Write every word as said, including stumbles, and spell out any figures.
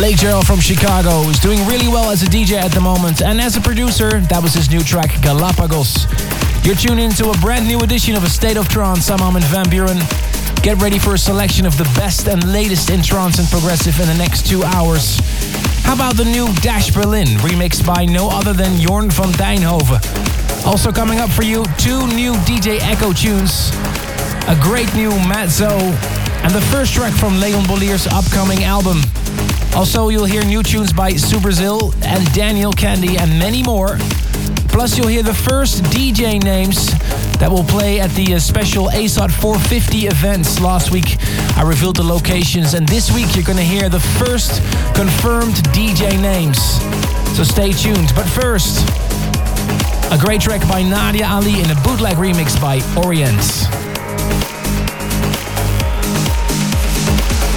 Blake Jarrell from Chicago is doing really well as a D J at the moment, and as a producer, that was his new track, Galapagos. You're tuned into a brand new edition of A State of Trance. I'm Armin van Buuren. Get ready for a selection of the best and latest in trance and progressive in the next two hours. How about the new Dash Berlin, remixed by no other than Jorn van Dijnhoven. Also coming up for you, two new D J Echo tunes, a great new Matt Zoe, and the first track from Leon Bolier's upcoming album. Also, you'll hear new tunes by Subrazil and Daniel Candy and many more. Plus, you'll hear the first D J names that will play at the uh, special A S O T four fifty events. Last week, I revealed the locations, and this week you're going to hear the first confirmed D J names. So stay tuned. But first, a great track by Nadia Ali in a bootleg remix by Orient.